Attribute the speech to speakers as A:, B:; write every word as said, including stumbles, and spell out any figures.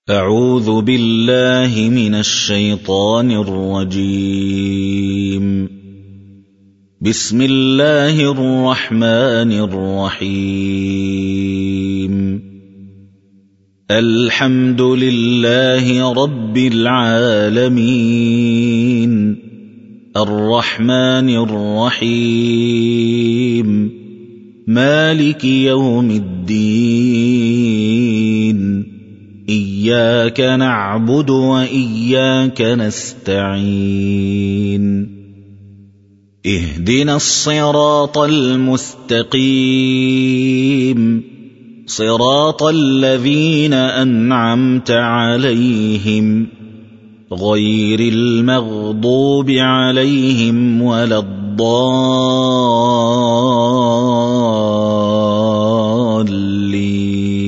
A: أعوذ بالله من الشيطان الرجيم. بسم الله الرحمن الرحيم. الحمد لله رب العالمين الرحمن الرحيم مالك يوم الدين إياك نعبد وإياك نستعين اهدنا الصراط المستقيم صراط الذين أنعمت عليهم غير المغضوب عليهم ولا الضالين.